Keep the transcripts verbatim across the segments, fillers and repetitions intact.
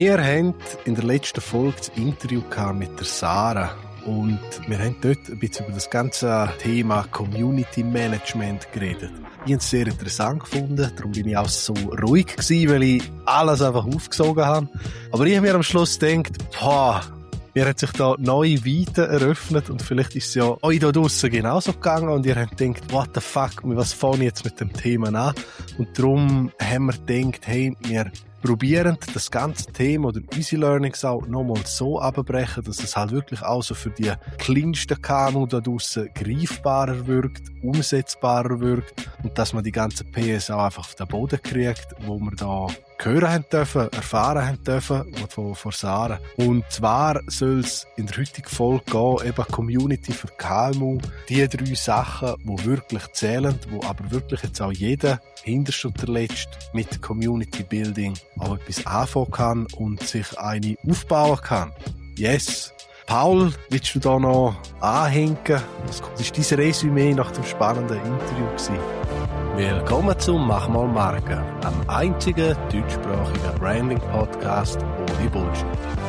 Wir haben in der letzten Folge das Interview mit der Sarah und wir haben dort ein bisschen über das ganze Thema Community Management geredet. Ich habe es sehr interessant gefunden, darum bin ich auch so ruhig gewesen, weil ich alles einfach aufgesogen habe. Aber ich habe mir am Schluss gedacht, boah, mir hat sich da neue Weiten eröffnet und vielleicht ist es ja euch da draussen genauso gegangen und ihr habt gedacht, what the fuck, was fange ich jetzt mit dem Thema an? Und darum haben wir gedacht, hey, wir probieren das ganze Thema oder unsere Learnings auch nochmal so abbrechen, dass es halt wirklich auch so für die kleinsten K M U da draussen greifbarer wirkt, umsetzbarer wirkt und dass man die ganzen P S auch einfach auf den Boden kriegt, wo wir da hören haben dürfen, erfahren haben dürfen von, von Sarah. Und zwar soll es in der heutigen Folge gehen, eben Community für K M U, die drei Sachen, die wirklich zählen, wo aber wirklich jetzt auch jeder hinterst und zuletzt mit Community Building auch etwas anfangen kann und sich eine aufbauen kann. Yes! Paul, willst du da noch anhängen? Was war dein Resümee nach dem spannenden Interview gewesen? Willkommen zum Mach mal Marke, am einzigen deutschsprachigen Branding-Podcast ohne Bullshit.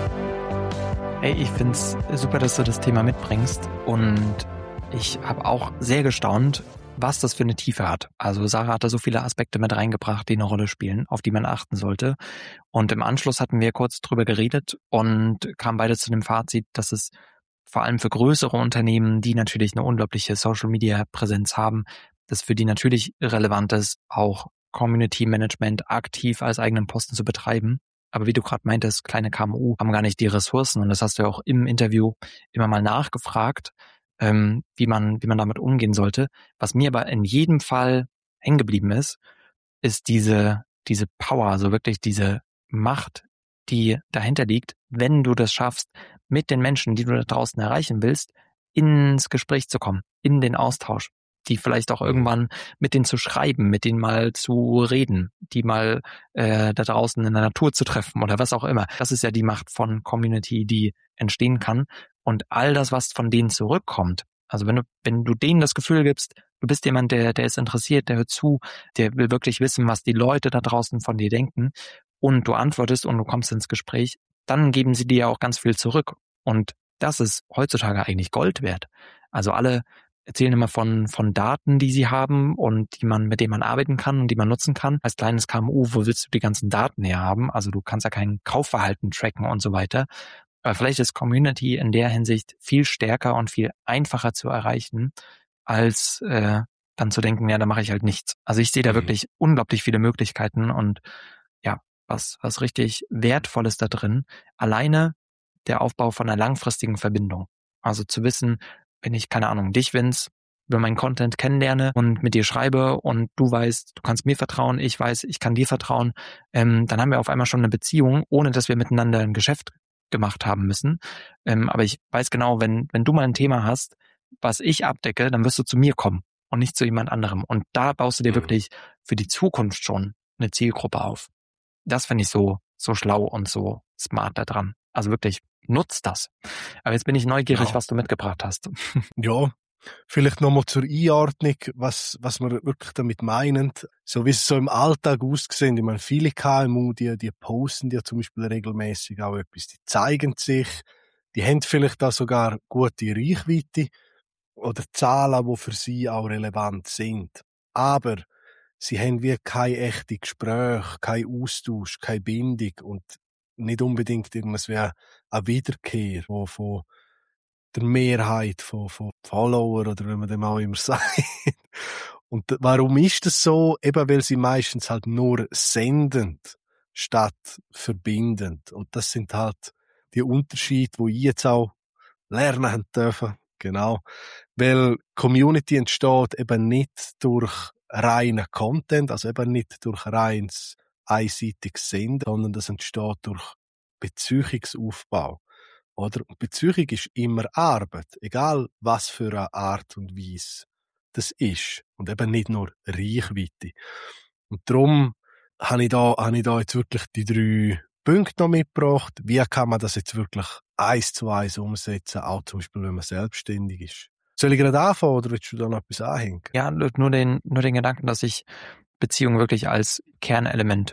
Hey, ich find's super, dass du das Thema mitbringst und ich habe auch sehr gestaunt, was das für eine Tiefe hat. Also Sarah hat da so viele Aspekte mit reingebracht, die eine Rolle spielen, auf die man achten sollte. Und im Anschluss hatten wir kurz drüber geredet und kamen beide zu dem Fazit, dass es vor allem für größere Unternehmen, die natürlich eine unglaubliche Social-Media-Präsenz haben, dass für die natürlich relevant ist, auch Community-Management aktiv als eigenen Posten zu betreiben. Aber wie du gerade meintest, kleine K M U haben gar nicht die Ressourcen und das hast du ja auch im Interview immer mal nachgefragt, ähm, wie man wie man damit umgehen sollte. Was mir aber in jedem Fall hängen geblieben ist, ist diese diese Power, also wirklich diese Macht, die dahinter liegt, wenn du das schaffst, mit den Menschen, die du da draußen erreichen willst, ins Gespräch zu kommen, in den Austausch, die vielleicht auch irgendwann mit denen zu schreiben, mit denen mal zu reden, die mal äh, da draußen in der Natur zu treffen oder was auch immer. Das ist ja die Macht von Community, die entstehen kann. Und all das, was von denen zurückkommt, also wenn du, wenn du denen das Gefühl gibst, du bist jemand, der, der ist interessiert, der hört zu, der will wirklich wissen, was die Leute da draußen von dir denken und du antwortest und du kommst ins Gespräch, dann geben sie dir ja auch ganz viel zurück. Und das ist heutzutage eigentlich Gold wert. Also alle erzählen immer von von Daten, die sie haben und die man mit denen man arbeiten kann und die man nutzen kann. Als kleines K M U, wo willst du die ganzen Daten her haben? Also du kannst ja kein Kaufverhalten tracken und so weiter. Aber vielleicht ist Community in der Hinsicht viel stärker und viel einfacher zu erreichen, als äh, dann zu denken, ja, da mache ich halt nichts. Also ich sehe da mhm. wirklich unglaublich viele Möglichkeiten und ja, was was richtig Wertvolles da drin. Alleine der Aufbau von einer langfristigen Verbindung. Also zu wissen, wenn ich, keine Ahnung, dich, Vince, über meinen Content kennenlerne und mit dir schreibe und du weißt, du kannst mir vertrauen, ich weiß, ich kann dir vertrauen, ähm, dann haben wir auf einmal schon eine Beziehung, ohne dass wir miteinander ein Geschäft gemacht haben müssen. Ähm, aber ich weiß genau, wenn wenn du mal ein Thema hast, was ich abdecke, dann wirst du zu mir kommen und nicht zu jemand anderem. Und da baust du dir mhm. wirklich für die Zukunft schon eine Zielgruppe auf. Das finde ich so so schlau und so smart da dran. Also wirklich, nutzt das. Aber jetzt bin ich neugierig, ja. was du mitgebracht hast. Ja, vielleicht nochmal zur Einordnung, was, was wir wirklich damit meinen. So wie es so im Alltag aussieht. Ich meine, viele K M U, die, die posten ja zum Beispiel regelmäßig auch etwas. Die zeigen sich, die haben vielleicht auch sogar gute Reichweite oder Zahlen, die für sie auch relevant sind. Aber sie haben wie keine echte Gespräche, kein Austausch, keine Bindung und nicht unbedingt irgendwas wie eine Wiederkehr von, von der Mehrheit von, von Follower oder wie man dem auch immer sagt. Und warum ist das so? Eben weil sie meistens halt nur sendend statt verbindend. Und das sind halt die Unterschiede, die ich jetzt auch lernen haben dürfen. Genau. Weil Community entsteht eben nicht durch reinen Content, also eben nicht durch reines einseitiges Senden, sondern das entsteht durch Beziehungsaufbau. Oder? Und Beziehung ist immer Arbeit, egal was für eine Art und Weise das ist. Und eben nicht nur Reichweite. Und darum habe ich da, habe ich da jetzt wirklich die drei Punkte noch mitgebracht. Wie kann man das jetzt wirklich eins zu eins umsetzen, auch zum Beispiel, wenn man selbstständig ist? Soll ich gerade anfangen oder willst du da noch etwas anhängen? Ja, nur den, nur den Gedanken, dass ich Beziehung wirklich als Kernelement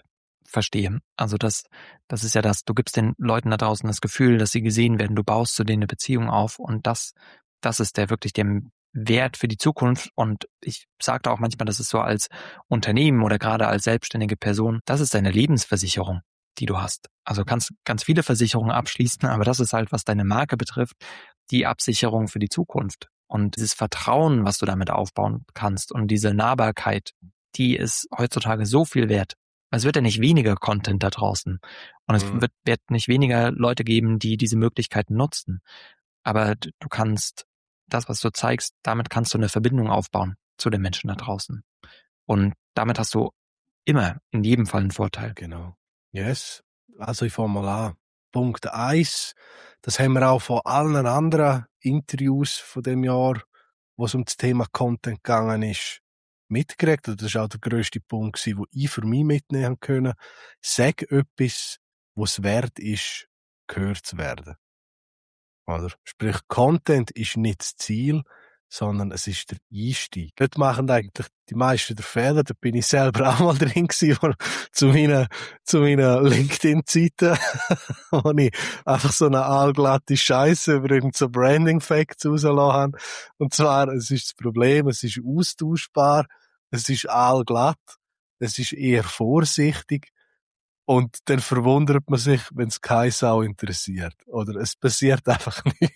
verstehe. Also das, das ist ja das, du gibst den Leuten da draußen das Gefühl, dass sie gesehen werden, du baust zu denen eine Beziehung auf und das, das ist der wirklich der Wert für die Zukunft. Und ich sage auch manchmal, das ist so als Unternehmen oder gerade als selbstständige Person, das ist deine Lebensversicherung, die du hast. Also kannst ganz viele Versicherungen abschließen, aber das ist halt, was deine Marke betrifft, die Absicherung für die Zukunft. Und dieses Vertrauen, was du damit aufbauen kannst und diese Nahbarkeit, die ist heutzutage so viel wert. Es wird ja nicht weniger Content da draußen und es Mhm. wird, wird nicht weniger Leute geben, die diese Möglichkeiten nutzen. Aber du kannst das, was du zeigst, damit kannst du eine Verbindung aufbauen zu den Menschen da draußen. Und damit hast du immer in jedem Fall einen Vorteil. Genau. Yes. Also ich fange mal an. Punkt eins, das haben wir auch von allen anderen Interviews von dem Jahr, wo es um das Thema Content gegangen ist, mitgekriegt. Das war auch der grösste Punkt, den ich für mich mitnehmen konnte. Sag etwas, was es wert ist, gehört zu werden. Oder? Sprich, Content ist nicht das Ziel, sondern es ist der Einstieg. Dort machen eigentlich die meisten der Fehler, da bin ich selber auch mal drin gewesen, zu meiner, zu meiner LinkedIn-Zeiten, wo ich einfach so eine allglatte Scheiße über irgend so Branding-Facts rausgelassen habe. Und zwar, es ist das Problem, es ist austauschbar, es ist allglatt, es ist eher vorsichtig, und dann verwundert man sich, wenn es keine Sau interessiert. Oder es passiert einfach nicht.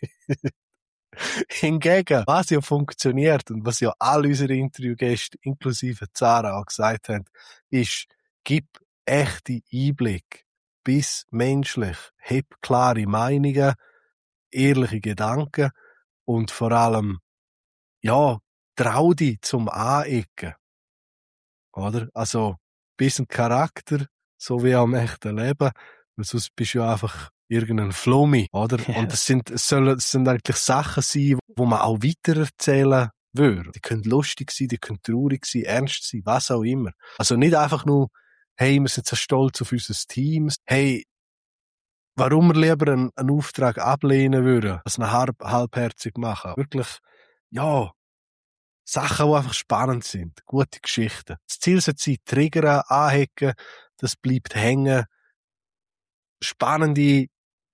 Hingegen, was ja funktioniert und was ja alle unsere Interviewgäste, inklusive Zara, auch gesagt haben, ist, gib echte Einblick, bis menschlich, heb klare Meinungen, ehrliche Gedanken und vor allem, ja, trau dich zum Anecken. Oder? Also, bis ein Charakter, so wie am echten Leben, weil sonst bist du ja einfach irgendein Flummi, oder? Ja. Und das sind, es sollen, es sind eigentlich Sachen sein, wo man auch weitererzählen würde. Die können lustig sein, die können traurig sein, ernst sein, was auch immer. Also nicht einfach nur, hey, wir sind so stolz auf unser Team, hey, warum wir lieber einen, einen Auftrag ablehnen würden, als einen halb, halbherzig machen. Wirklich, ja, Sachen, die einfach spannend sind. Gute Geschichten. Das Ziel sollte sein, triggern, anhaken, das bleibt hängen. Spannende,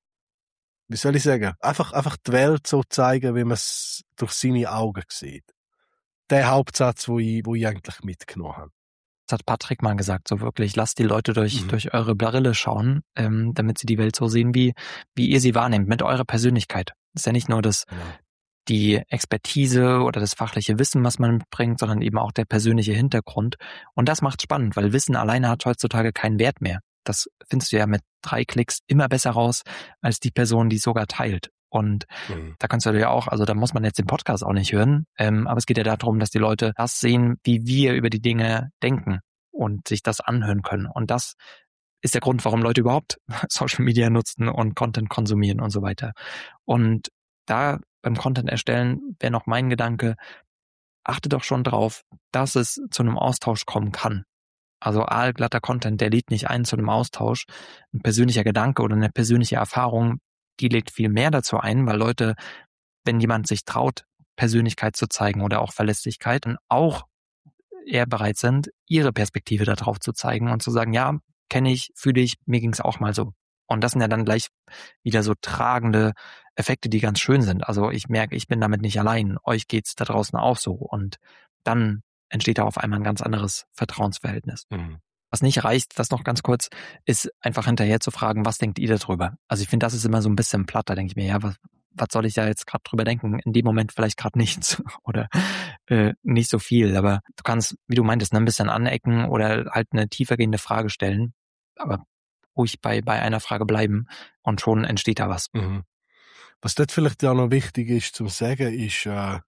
wie soll ich sagen, einfach, einfach die Welt so zeigen, wie man es durch seine Augen sieht. Der Hauptsatz, wo ich, wo ich eigentlich mitgenommen habe. Das hat Patrick mal gesagt, so wirklich, lasst die Leute durch, Mhm. durch eure Brille schauen, ähm, damit sie die Welt so sehen, wie, wie ihr sie wahrnehmt, mit eurer Persönlichkeit. Das ist ja nicht nur das, Genau. die Expertise oder das fachliche Wissen, was man mitbringt, sondern eben auch der persönliche Hintergrund. Und das macht spannend, weil Wissen alleine hat heutzutage keinen Wert mehr. Das findest du ja mit drei Klicks immer besser raus, als die Person, die es sogar teilt. Und Mhm. da kannst du ja auch, also da muss man jetzt den Podcast auch nicht hören, ähm, aber es geht ja darum, dass die Leute das sehen, wie wir über die Dinge denken und sich das anhören können. Und das ist der Grund, warum Leute überhaupt Social Media nutzen und Content konsumieren und so weiter. Und da beim Content erstellen wäre noch mein Gedanke, achte doch schon drauf, dass es zu einem Austausch kommen kann. Also aalglatter Content, der lädt nicht ein zu einem Austausch. Ein persönlicher Gedanke oder eine persönliche Erfahrung, die lädt viel mehr dazu ein, weil Leute, wenn jemand sich traut, Persönlichkeit zu zeigen oder auch Verlässlichkeit, dann auch eher bereit sind, ihre Perspektive darauf zu zeigen und zu sagen, ja, kenne ich, fühle ich, mir ging es auch mal so. Und das sind ja dann gleich wieder so tragende Effekte, die ganz schön sind. Also ich merke, ich bin damit nicht allein. Euch geht's da draußen auch so. Und dann entsteht da auf einmal ein ganz anderes Vertrauensverhältnis. Mhm. Was nicht reicht, das noch ganz kurz, ist einfach hinterher zu fragen, was denkt ihr darüber? Also ich finde, das ist immer so ein bisschen platt. Da denke ich mir, ja, was, was soll ich da jetzt gerade drüber denken? In dem Moment vielleicht gerade nichts oder äh, nicht so viel. Aber du kannst, wie du meintest, ein bisschen anecken oder halt eine tiefergehende Frage stellen. Aber ruhig bei, bei einer Frage bleiben und schon entsteht da was. Mhm. Was dort vielleicht auch noch wichtig ist zu sagen, ist äh,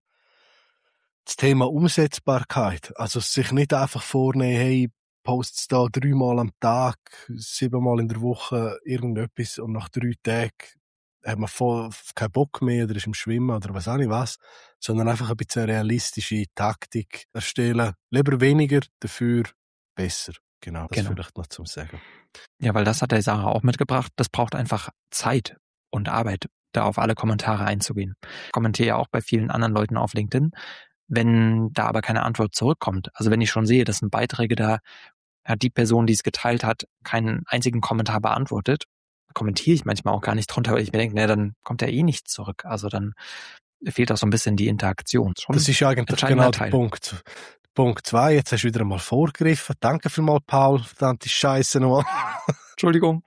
das Thema Umsetzbarkeit. Also sich nicht einfach vornehmen, hey, post's da dreimal am Tag, siebenmal in der Woche irgendetwas und nach drei Tagen hat man voll keinen Bock mehr oder ist im Schwimmen oder was auch nicht was, sondern einfach ein bisschen eine realistische Taktik erstellen. Lieber weniger, dafür besser. Genau, das Genau. vielleicht noch zum Sagen. Ja, weil das hat der Sarah auch mitgebracht. Das braucht einfach Zeit und Arbeit, da auf alle Kommentare einzugehen. Ich kommentiere ja auch bei vielen anderen Leuten auf LinkedIn. Wenn da aber keine Antwort zurückkommt, also wenn ich schon sehe, das sind Beiträge da, hat die Person, die es geteilt hat, keinen einzigen Kommentar beantwortet, kommentiere ich manchmal auch gar nicht drunter, weil ich mir denke, ne, dann kommt ja eh nichts zurück. Also dann fehlt auch so ein bisschen die Interaktion. Schon das ist eigentlich genau der Punkt. Punkt zwei, jetzt hast du wieder einmal vorgegriffen. Danke vielmals, Paul. Verdammte Scheiße nochmal. Entschuldigung.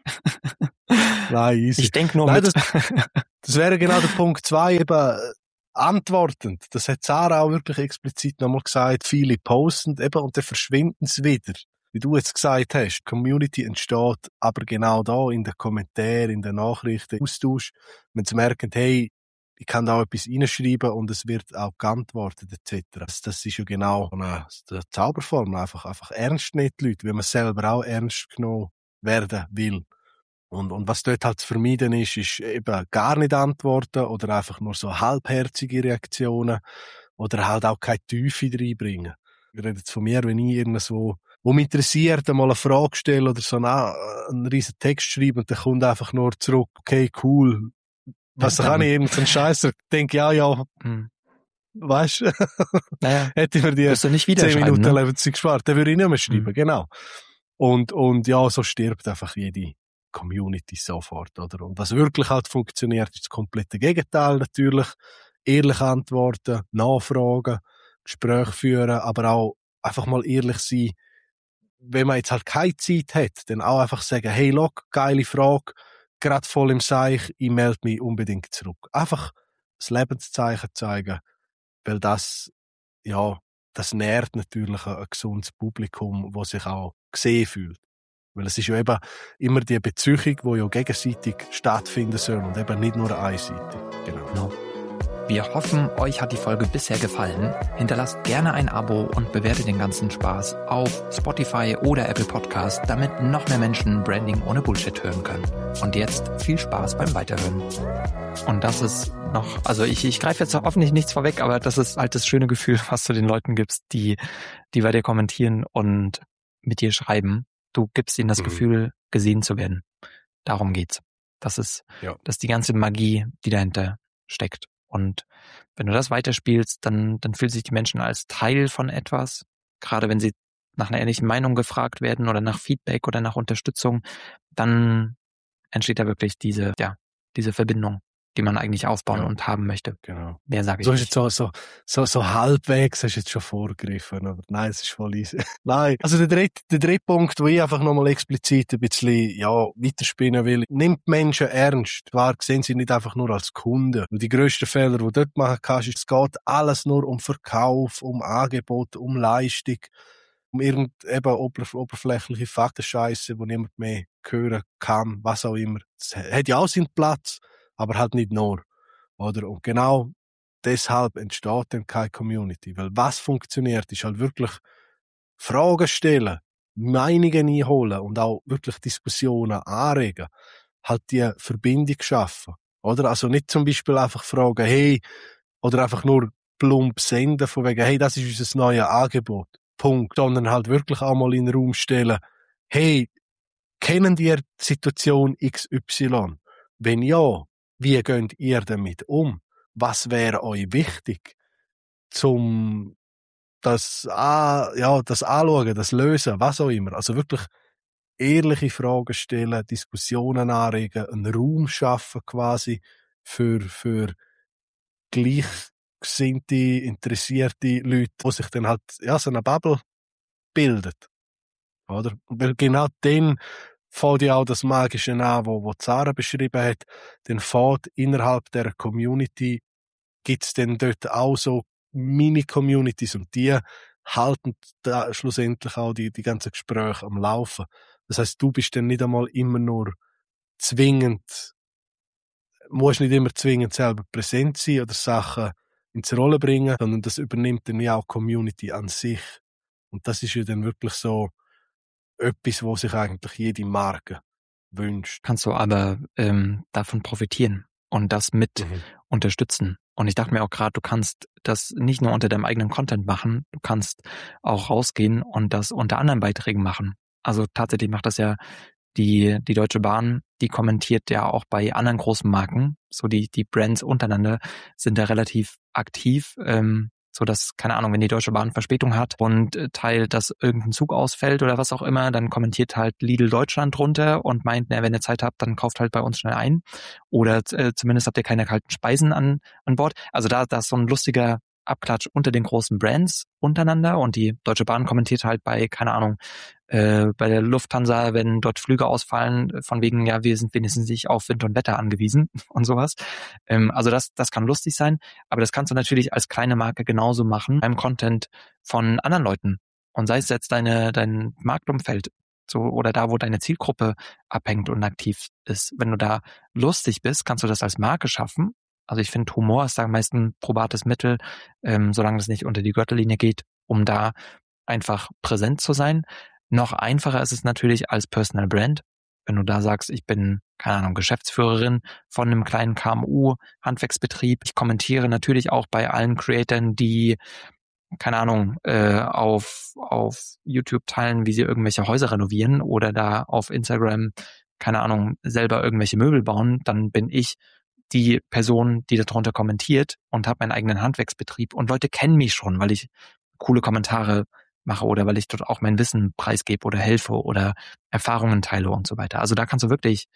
Nein, easy. Ich denke nur Nein, mit. Das, das wäre genau der Punkt zwei, eben antwortend. Das hat Sarah auch wirklich explizit nochmal gesagt. Viele posten eben und dann verschwinden sie wieder. Wie du jetzt gesagt hast, die Community entsteht aber genau da in den Kommentaren, in den Nachrichten, Austausch. Wenn sie merken, hey, ich kann da auch etwas reinschreiben und es wird auch geantwortet et cetera. Das, das ist ja genau eine, eine Zauberformel. Einfach, einfach ernst nehmen die Leute, wie man selber auch ernst genommen werden will. Und, und was dort halt zu vermeiden ist, ist eben gar nicht antworten oder einfach nur so halbherzige Reaktionen oder halt auch keine Tiefe reinbringen. Ich rede jetzt von mir, wenn ich irgendwas, wo, wo mich interessiert, einmal eine Frage stelle oder so einen, einen riesen Text schreibe und dann kommt einfach nur zurück, okay, cool. Was ja, kann ich irgendeinen Scheiß? Ich denke, ja, ja, hm. weißt du, naja, hätte ich mir die zehn Minuten ne? Lebenszeit gespart, dann würde ich nicht mehr schreiben, hm. genau. Und, und ja, so stirbt einfach jede Community sofort, oder? Und was wirklich halt funktioniert, ist das komplette Gegenteil natürlich. Ehrlich antworten, nachfragen, Gespräche führen, aber auch einfach mal ehrlich sein. Wenn man jetzt halt keine Zeit hat, dann auch einfach sagen, hey, look, geile Frage, gerade voll im Seich, ich melde mich unbedingt zurück. Einfach das Lebenszeichen zeigen, weil das, ja, das nährt natürlich ein, ein gesundes Publikum, das sich auch gesehen fühlt. Weil es ist ja eben immer die Beziehung, die ja gegenseitig stattfinden soll und eben nicht nur einseitig. Genau. No. Wir hoffen, euch hat die Folge bisher gefallen. Hinterlasst gerne ein Abo und bewertet den ganzen Spaß auf Spotify oder Apple Podcast, damit noch mehr Menschen Branding ohne Bullshit hören können. Und jetzt viel Spaß beim Weiterhören. Und das ist noch, also ich, ich greife jetzt hoffentlich nichts vorweg, aber das ist halt das schöne Gefühl, was du den Leuten gibst, die, die bei dir kommentieren und mit dir schreiben. Du gibst ihnen das mhm. Gefühl, gesehen zu werden. Darum geht's. Das ist, ja. das ist die ganze Magie, die dahinter steckt. Und wenn du das weiterspielst, dann, dann fühlen sich die Menschen als Teil von etwas. Gerade wenn sie nach einer ehrlichen Meinung gefragt werden oder nach Feedback oder nach Unterstützung, dann entsteht da wirklich diese, ja, diese Verbindung, die man eigentlich aufbauen ja. und haben möchte. Genau. Mehr sage ich so nicht. Ist jetzt so, so, so, so halbwegs hast du jetzt schon vorgegriffen, aber nein, es ist voll easy. Nein. Also der dritte, der dritte Punkt, wo ich einfach nochmal explizit ein bisschen, ja, weiterspinnen will, nimmt Menschen ernst. Klar, sehen sie nicht einfach nur als Kunden. Und die grössten Fehler, die du dort machen kannst, ist, es geht alles nur um Verkauf, um Angebot, um Leistung, um irgend eben oberf- oberflächliche Faktenscheisse, wo niemand mehr hören kann, was auch immer. Das hat ja auch seinen Platz, aber halt nicht nur. Oder? Und genau deshalb entsteht dann keine Community. Weil was funktioniert, ist halt wirklich Fragen stellen, Meinungen einholen und auch wirklich Diskussionen anregen. Halt die Verbindung schaffen. Oder? Also nicht zum Beispiel einfach fragen, hey, oder einfach nur plump senden von wegen, hey, das ist unser neues Angebot. Punkt. Sondern halt wirklich auch mal in den Raum stellen, hey, kennen ihr die Situation X Y? Wenn ja, wie geht ihr damit um? Was wäre euch wichtig, zum das, ja, das anschauen, das lösen, was auch immer. Also wirklich ehrliche Fragen stellen, Diskussionen anregen, einen Raum schaffen quasi für, für gleichgesinnte, interessierte Leute, die sich dann halt, ja, so eine Bubble bildet. Oder? Weil genau dann fängt ja auch das Magische an, wo, wo Zara beschrieben hat, dann fängt innerhalb der Community, gibt's dann dort auch so Mini-Communities und die halten da schlussendlich auch die, die ganzen Gespräche am Laufen. Das heisst, du bist dann nicht einmal immer nur zwingend, musst nicht immer zwingend selber präsent sein oder Sachen ins Rollen bringen, sondern das übernimmt dann ja auch die Community an sich. Und das ist ja dann wirklich so etwas, wo sich eigentlich jede Marke wünscht. Kannst du aber ähm, davon profitieren und das mit mhm. unterstützen. Und ich dachte mir auch gerade, du kannst das nicht nur unter deinem eigenen Content machen, du kannst auch rausgehen und das unter anderen Beiträgen machen. Also tatsächlich macht das ja die die Deutsche Bahn, die kommentiert ja auch bei anderen großen Marken. So die die Brands untereinander sind da relativ aktiv. Ähm, So dass, keine Ahnung, wenn die Deutsche Bahn Verspätung hat und äh, teilt, dass irgendein Zug ausfällt oder was auch immer, dann kommentiert halt Lidl Deutschland drunter und meint, na, wenn ihr Zeit habt, dann kauft halt bei uns schnell ein. Oder äh, zumindest habt ihr keine kalten Speisen an, an Bord. Also da, da ist so ein lustiger Abklatsch unter den großen Brands untereinander und die Deutsche Bahn kommentiert halt bei, keine Ahnung, äh, bei der Lufthansa, wenn dort Flüge ausfallen, von wegen, ja, wir sind wenigstens nicht auf Wind und Wetter angewiesen und sowas. Ähm, also das, das kann lustig sein, aber das kannst du natürlich als kleine Marke genauso machen beim Content von anderen Leuten. Und sei es jetzt deine, dein Marktumfeld, so, oder da, wo deine Zielgruppe abhängt und aktiv ist. Wenn du da lustig bist, kannst du das als Marke schaffen. Also ich finde, Humor ist da meist ein probates Mittel, ähm, solange es nicht unter die Gürtellinie geht, um da einfach präsent zu sein. Noch einfacher ist es natürlich als Personal Brand. Wenn du da sagst, ich bin, keine Ahnung, Geschäftsführerin von einem kleinen K M U-Handwerksbetrieb. Ich kommentiere natürlich auch bei allen Creatoren, die, keine Ahnung, äh, auf, auf YouTube teilen, wie sie irgendwelche Häuser renovieren oder da auf Instagram, keine Ahnung, selber irgendwelche Möbel bauen, dann bin ich die Person, die darunter kommentiert und habe meinen eigenen Handwerksbetrieb und Leute kennen mich schon, weil ich coole Kommentare mache oder weil ich dort auch mein Wissen preisgebe oder helfe oder Erfahrungen teile und so weiter. Also da kannst du wirklich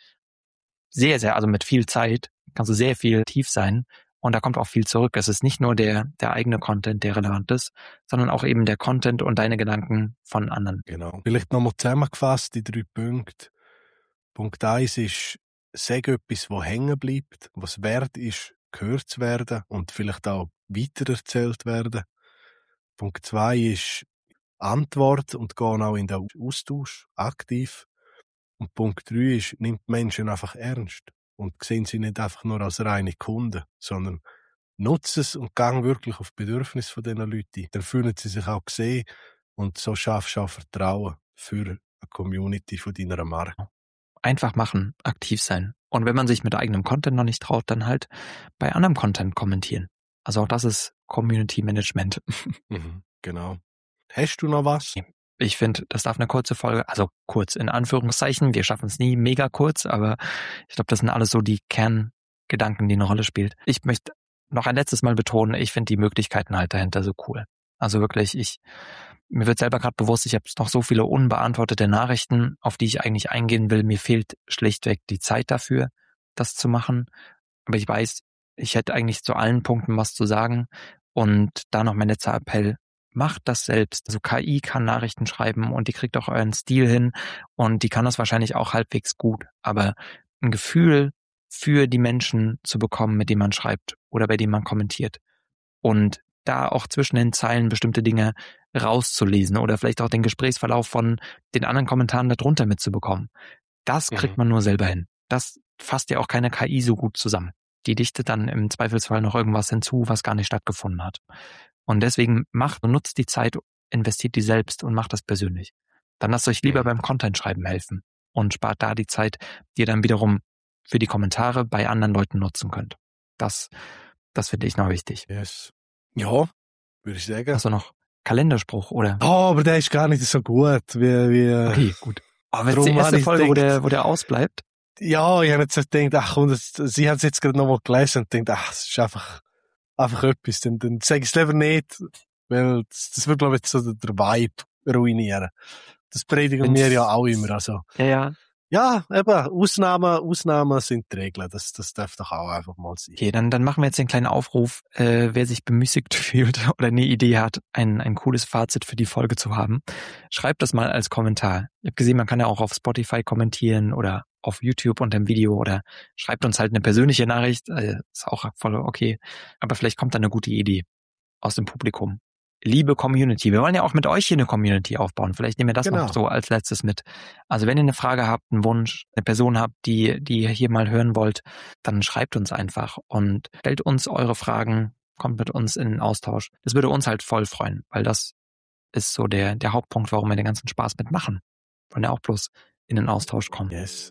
sehr, sehr, also mit viel Zeit kannst du sehr viel tief sein und da kommt auch viel zurück. Es ist nicht nur der, der eigene Content, der relevant ist, sondern auch eben der Content und deine Gedanken von anderen. Genau. Vielleicht nochmal zusammengefasst, die drei Punkte. Punkt eins ist, sag etwas, was hängen bleibt, was wert ist, gehört zu werden und vielleicht auch weitererzählt werden. Punkt zwei ist Antwort und gehen auch in den Austausch aktiv. Und Punkt drei ist, nimmt Menschen einfach ernst und sehen sie nicht einfach nur als reine Kunden, sondern nutze es und gang wirklich auf die Bedürfnisse von diesen Leuten. Dann fühlen sie sich auch gesehen und so schaffst du auch Vertrauen für eine Community von deiner Marke. Einfach machen, aktiv sein. Und wenn man sich mit eigenem Content noch nicht traut, dann halt bei anderem Content kommentieren. Also auch das ist Community Management. Mhm, genau. Hast du noch was? Ich finde, das darf eine kurze Folge, also kurz in Anführungszeichen, wir schaffen es nie mega kurz, aber ich glaube, das sind alles so die Kerngedanken, die eine Rolle spielen. Ich möchte noch ein letztes Mal betonen, ich finde die Möglichkeiten halt dahinter so cool. Also wirklich, ich mir wird selber gerade bewusst, ich habe noch so viele unbeantwortete Nachrichten, auf die ich eigentlich eingehen will. Mir fehlt schlichtweg die Zeit dafür, das zu machen. Aber ich weiß, ich hätte eigentlich zu allen Punkten was zu sagen. Und da noch mein letzter Appell, macht das selbst. Also K I kann Nachrichten schreiben und die kriegt auch euren Stil hin und die kann das wahrscheinlich auch halbwegs gut. Aber ein Gefühl für die Menschen zu bekommen, mit denen man schreibt oder bei denen man kommentiert und da auch zwischen den Zeilen bestimmte Dinge rauszulesen oder vielleicht auch den Gesprächsverlauf von den anderen Kommentaren darunter mitzubekommen. Das kriegt Mhm. man nur selber hin. Das fasst ja auch keine K I so gut zusammen. Die dichtet dann im Zweifelsfall noch irgendwas hinzu, was gar nicht stattgefunden hat. Und deswegen macht und nutzt die Zeit, investiert die selbst und macht das persönlich. Dann lasst euch lieber Mhm. beim Content-Schreiben helfen und spart da die Zeit, die ihr dann wiederum für die Kommentare bei anderen Leuten nutzen könnt. Das, das finde ich noch wichtig. Yes. Ja, würde ich sagen. Also noch Kalenderspruch, oder? Oh, aber der ist gar nicht so gut, wie, wie Okay, gut. Aber Darum jetzt die habe erste ich Folge, wo gedacht- der, wo der ausbleibt. Ja, ich habe jetzt so gedacht, ach komm, das, sie hat es jetzt gerade nochmal gelesen und denkt, ach, das ist einfach, einfach etwas, dann, dann sage ich es lieber nicht, weil das, das wird, glaube ich, so der Vibe ruinieren. Das predigen Wenn's- wir ja auch immer, also. Ja, ja. Ja, eben, Ausnahmen, Ausnahmen sind die Regeln, das, das darf doch auch einfach mal sein. Okay, dann, dann machen wir jetzt den kleinen Aufruf, äh, wer sich bemüßigt fühlt oder eine Idee hat, ein, ein cooles Fazit für die Folge zu haben. Schreibt das mal als Kommentar. Ich habe gesehen, man kann ja auch auf Spotify kommentieren oder auf YouTube unter dem Video oder schreibt uns halt eine persönliche Nachricht, äh, ist auch voll okay. Aber vielleicht kommt da eine gute Idee aus dem Publikum. Liebe Community, wir wollen ja auch mit euch hier eine Community aufbauen. Vielleicht nehmen wir das Genau. noch so als letztes mit. Also wenn ihr eine Frage habt, einen Wunsch, eine Person habt, die, die ihr hier mal hören wollt, dann schreibt uns einfach und stellt uns eure Fragen, kommt mit uns in den Austausch. Das würde uns halt voll freuen, weil das ist so der, der Hauptpunkt, warum wir den ganzen Spaß mitmachen. Wir wollen ja auch bloß in den Austausch kommen. Yes.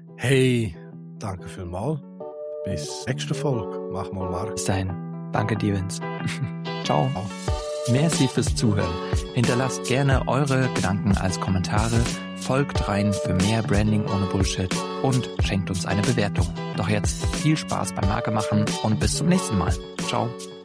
Hey, danke vielmals. Bis nächste Folge. Mach mal, Marc. Bis dahin. Danke dir, Vince. Ciao. Ciao. Merci fürs Zuhören. Hinterlasst gerne eure Gedanken als Kommentare, folgt rein für mehr Branding ohne Bullshit und schenkt uns eine Bewertung. Doch jetzt viel Spaß beim Marke machen und bis zum nächsten Mal. Ciao.